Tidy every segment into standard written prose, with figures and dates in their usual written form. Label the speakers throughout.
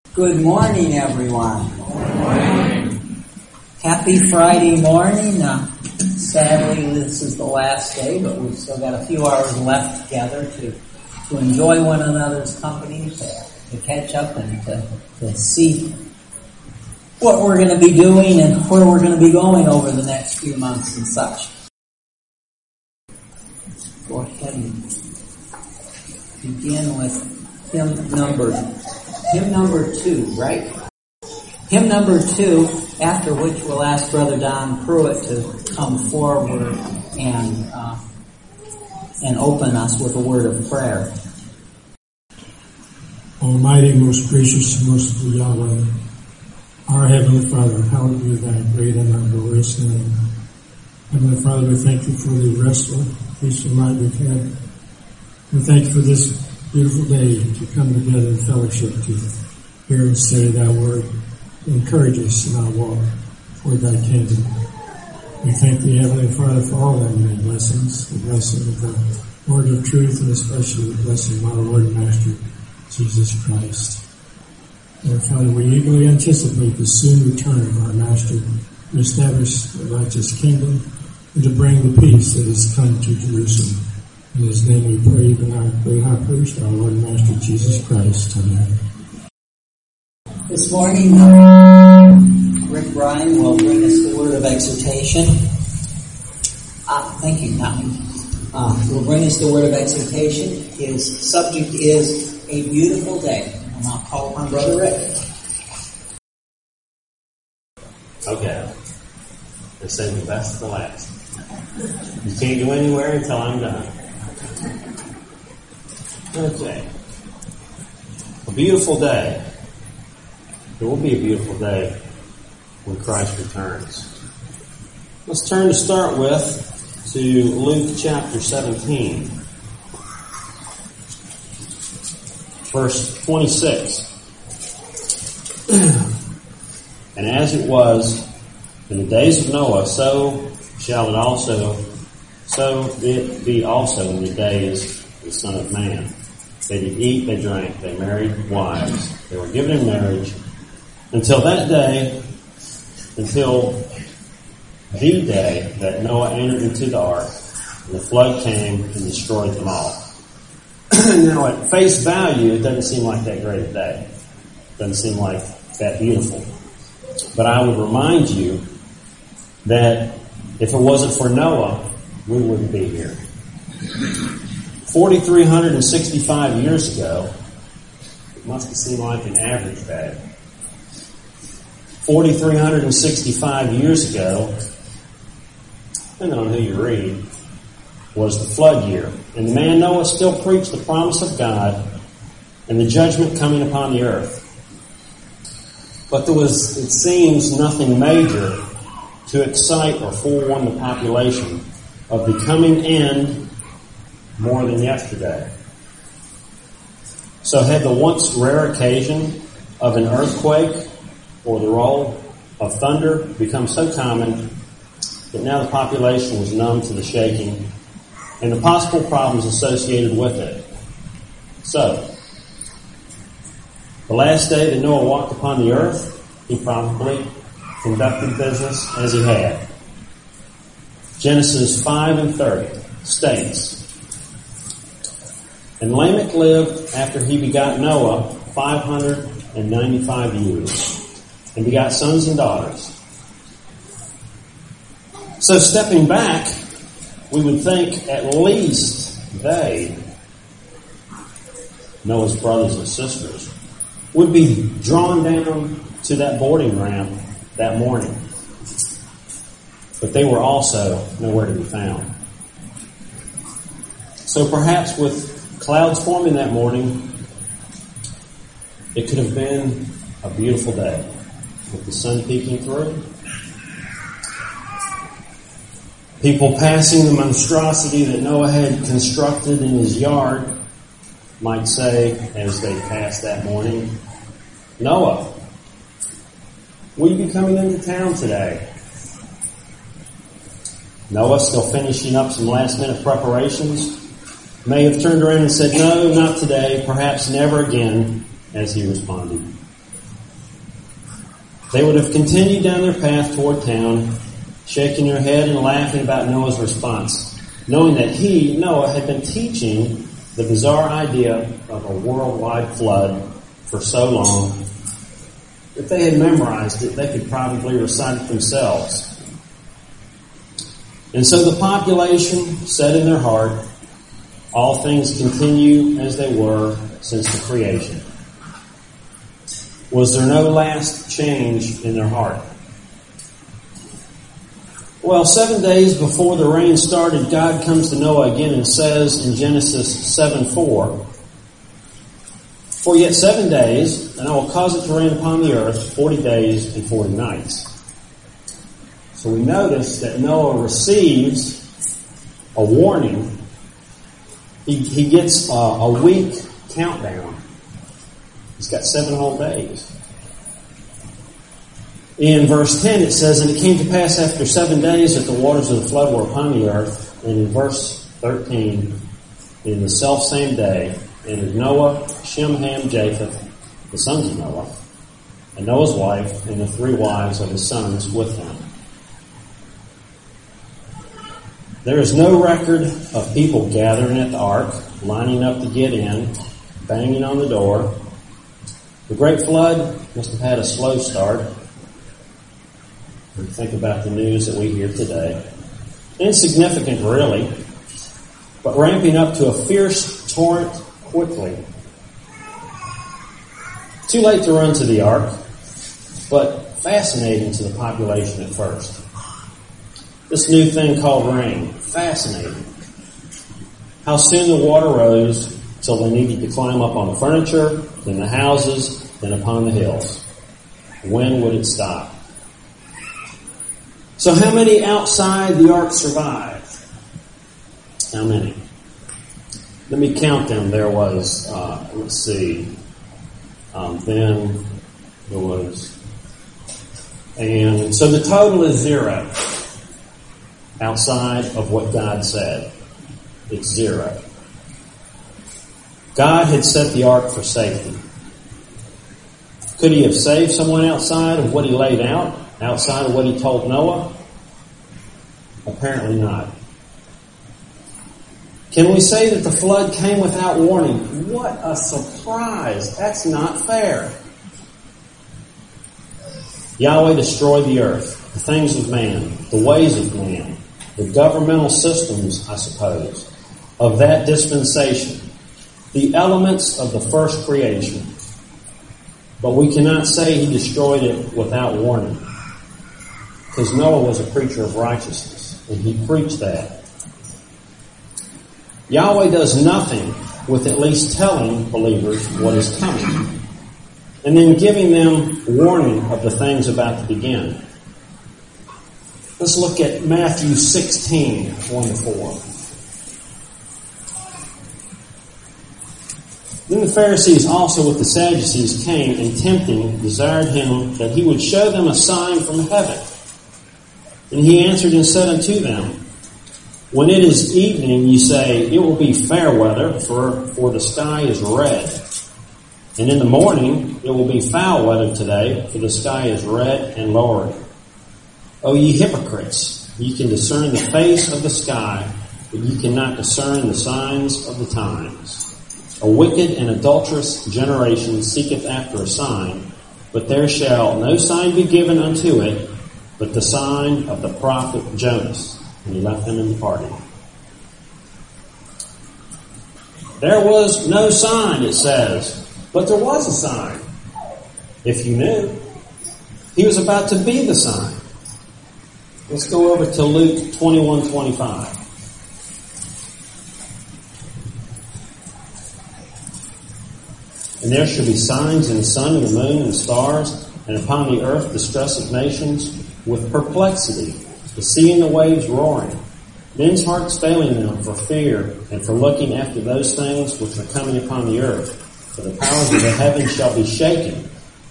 Speaker 1: Good morning, everyone.
Speaker 2: Good morning.
Speaker 1: Happy Friday morning. Sadly, this is the last day, but we've still got a few hours left together to enjoy one another's company, to catch up and to see what we're going to be doing and where we're going to be going over the next few months and such. Go ahead and begin with hymn number 2, right? Hymn number 2, after which we'll ask Brother Don Pruitt to come forward and open us with a word of prayer.
Speaker 3: Almighty, most gracious, merciful Yahweh, our Heavenly Father, hallowed be thy great and thy glorious name. Heavenly Father, we thank you for the restful, peaceful night we've had. We thank you for this beautiful day to come together in fellowship to hear and study thy word, to encourage us in our walk toward thy kingdom. We thank thee, Heavenly Father, for all thy many blessings, the blessing of the word of truth, and especially the blessing of our Lord and Master, Jesus Christ. Lord Father, we eagerly anticipate the soon return of our Master to establish the righteous kingdom and to bring the peace that has come to Jerusalem. In his name we pray, even our great high priest, our Lord and Master Jesus Christ. Amen.
Speaker 1: This morning, Rick Bryan will bring us the word of exhortation. Thank you, Tommy. Will bring us the word of exhortation. His subject is a beautiful day. And I'll call upon Brother Rick.
Speaker 2: Okay. Let's save the best for last. You can't go anywhere until I'm done. Okay. A beautiful day. It will be a beautiful day when Christ returns. Let's turn to start with to Luke chapter 17. Verse 26. And as it was in the days of Noah, so it be also in the days of the Son of Man. They did eat, they drank, they married wives, they were given in marriage, until the day that Noah entered into the ark, and the flood came and destroyed them all. Now, at face value, it doesn't seem like that great a day. It doesn't seem like that beautiful. But I would remind you that if it wasn't for Noah, we wouldn't be here. 4,365 years ago, it must have seemed like an average day. 4,365 years ago, depending on who you read, was the flood year. And the man Noah still preached the promise of God and the judgment coming upon the earth. But there was, it seems, nothing major to excite or forewarn the population of the coming end more than yesterday. So had the once rare occasion of an earthquake or the roll of thunder become so common that now the population was numb to the shaking and the possible problems associated with it. So, the last day that Noah walked upon the earth, he probably conducted business as he had. Genesis 5:30 states, and Lamech lived after he begot Noah 595 years, and begot sons and daughters. So stepping back, we would think at least they, Noah's brothers and sisters, would be drawn down to that boarding ramp that morning. But they were also nowhere to be found. So perhaps with clouds forming that morning, it could have been a beautiful day with the sun peeking through. People passing the monstrosity that Noah had constructed in his yard might say, as they passed that morning, Noah, will you be coming into town today? Noah, still finishing up some last-minute preparations, may have turned around and said, no, not today, perhaps never again, as he responded. they would have continued down their path toward town, shaking their head and laughing about Noah's response, knowing that he, Noah, had been teaching the bizarre idea of a worldwide flood for so long. If they had memorized it, they could probably recite it themselves. And so the population said in their heart, all things continue as they were since the creation. Was there no last change in their heart? Well, 7 days before the rain started, God comes to Noah again and says in Genesis 7:4, "For yet 7 days, and I will cause it to rain upon the earth 40 days and 40 nights." So we notice that Noah receives a warning. He gets a week countdown. He's got 7 whole days. In verse 10 it says, "And it came to pass after 7 days that the waters of the flood were upon the earth." And in verse 13, "In the selfsame day, entered Noah, Shem, Ham, Japheth, the sons of Noah, and Noah's wife, and the 3 wives of his sons with him." There is no record of people gathering at the ark, lining up to get in, banging on the door. The great flood must have had a slow start. Think about the news that we hear today. Insignificant, really, but ramping up to a fierce torrent quickly. Too late to run to the ark, but fascinating to the population at first. This new thing called rain, fascinating. How soon the water rose till they needed to climb up on the furniture, then the houses, then upon the hills. When would it stop? So how many outside the ark survived? How many? Let me count them. There was, then there was, and so the total is 0 outside of what God said. It's 0. God had set the ark for safety. Could he have saved someone outside of what he laid out? Outside of what he told Noah? Apparently not. Can we say that the flood came without warning? What a surprise. That's not fair. Yahweh destroyed the earth, the things of man, the ways of man, the governmental systems, I suppose, of that dispensation, the elements of the first creation. But we cannot say he destroyed it without warning, because Noah was a preacher of righteousness, and he preached that. Yahweh does nothing with at least telling believers what is coming, and then giving them warning of the things about to begin. Let's look at Matthew 16, 1-4. Then the Pharisees also with the Sadducees came, and tempting desired him that he would show them a sign from heaven. And he answered and said unto them, When it is evening, ye say, It will be fair weather, for the sky is red. And in the morning, it will be foul weather today, for the sky is red and lowering. O ye hypocrites, ye can discern the face of the sky, but ye cannot discern the signs of the times. A wicked and adulterous generation seeketh after a sign, but there shall no sign be given unto it, but the sign of the prophet Jonas. And he left them and departed. There was no sign, it says, but there was a sign. If you knew, he was about to be the sign. Let's go over to Luke 21:25. And there shall be signs in the sun and the moon and the stars, and upon the earth distress of nations with perplexity, the sea and the waves roaring, men's hearts failing them for fear and for looking after those things which are coming upon the earth. For the powers of the heavens shall be shaken.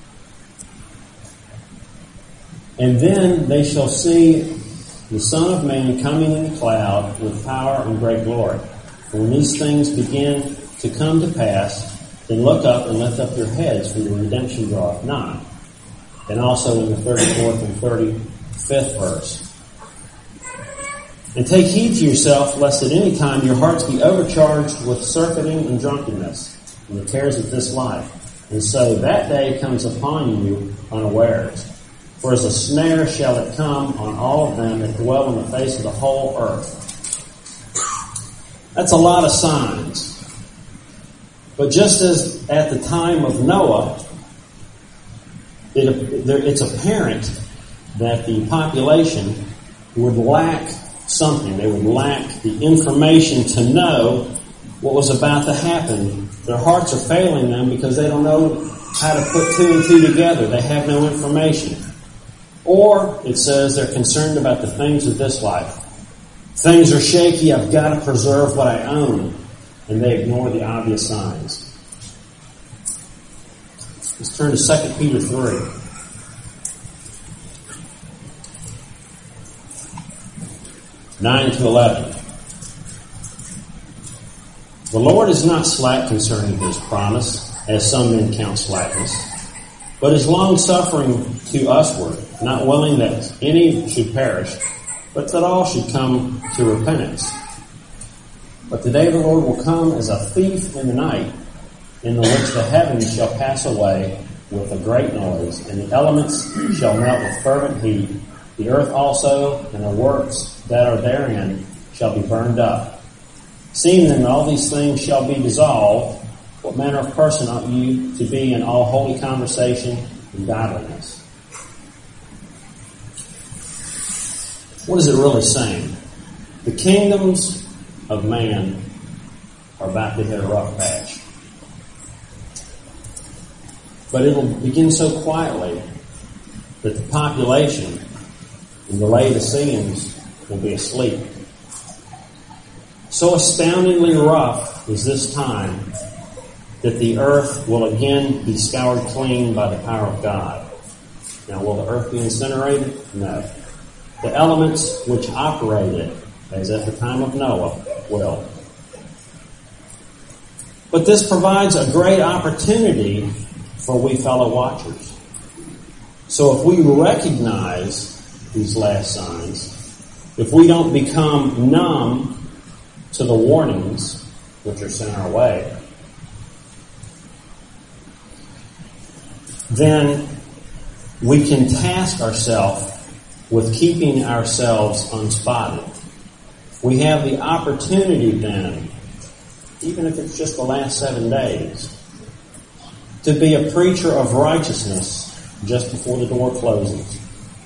Speaker 2: And then they shall see the Son of Man coming in a cloud with power and great glory. And when these things begin to come to pass, then look up and lift up your heads, for your redemption draweth nigh. and also in the 34th and 35th verse. And take heed to yourself, lest at any time your hearts be overcharged with surfeiting and drunkenness, and the cares of this life. And so that day comes upon you unawares. For as a snare shall it come on all of them that dwell on the face of the whole earth. That's a lot of signs. But just as at the time of Noah, it's apparent that the population would lack something. They would lack the information to know what was about to happen. Their hearts are failing them because they don't know how to put two and two together. They have no information. Or it says they're concerned about the things of this life. Things are shaky. I've got to preserve what I own. And they ignore the obvious signs. Let's turn to 2 Peter 3. (9 to 11). The Lord is not slack concerning his promise, as some men count slackness, but is long-suffering to usward, not willing that any should perish, but that all should come to repentance. But the day of the Lord will come as a thief in the night, in the which the heavens shall pass away with a great noise, and the elements shall melt with fervent heat. The earth also and the works that are therein shall be burned up. Seeing then all these things shall be dissolved, what manner of person ought you to be in all holy conversation and godliness? What is it really saying? The kingdoms of man are about to hit a rough patch. But it will begin so quietly that the population and the Laodiceans will be asleep. So astoundingly rough is this time that the earth will again be scoured clean by the power of God. Now, will the earth be incinerated? No. The elements which operated, as at the time of Noah, will. But this provides a great opportunity for we fellow watchers. So if we recognize these last signs, if we don't become numb to the warnings which are sent our way, then we can task ourselves with keeping ourselves unspotted. We have the opportunity then, even if it's just the last 7 days, to be a preacher of righteousness just before the door closes.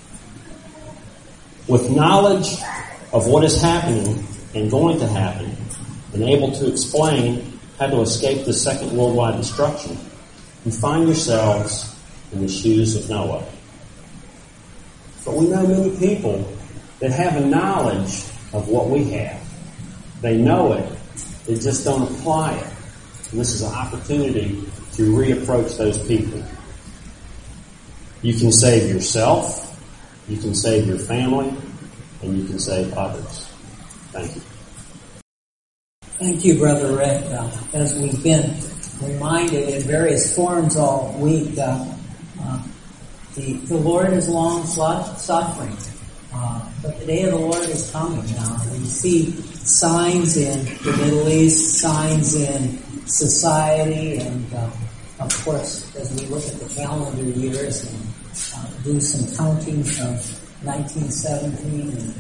Speaker 2: With knowledge of what is happening and going to happen, and able to explain how to escape the second worldwide destruction, you find yourselves in the shoes of Noah. But we know many people that have a knowledge of what we have. They know it, they just don't apply it. And this is an opportunity to reapproach those people. You can save yourself, you can save your family, and you can save others. Thank you.
Speaker 1: Thank you, Brother Rick. As we've been reminded in various forms all week, the Lord is long suffering, but the day of the Lord is coming now. We see signs in the Middle East, signs in society, and of course, as we look at the calendar years and do some counting from 1917 and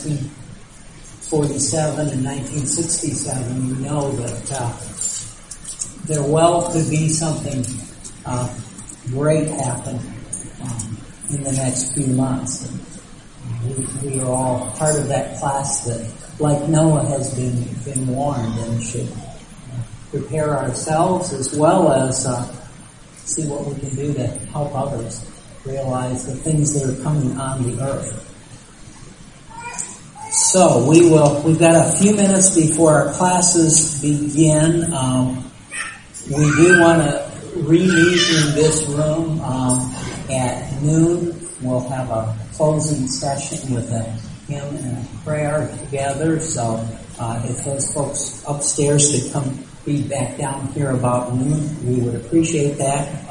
Speaker 1: 1947 and 1967, we know that there well could be something great happen in the next few months. We are all part of that class that, like Noah, has been warned and should prepare ourselves as well as see what we can do to help others realize the things that are coming on the earth. So we've got a few minutes before our classes begin. We do want to re-meet in this room at noon. We'll have a closing session with a hymn and a prayer together. So if those folks upstairs could come be back down here about noon, we would appreciate that.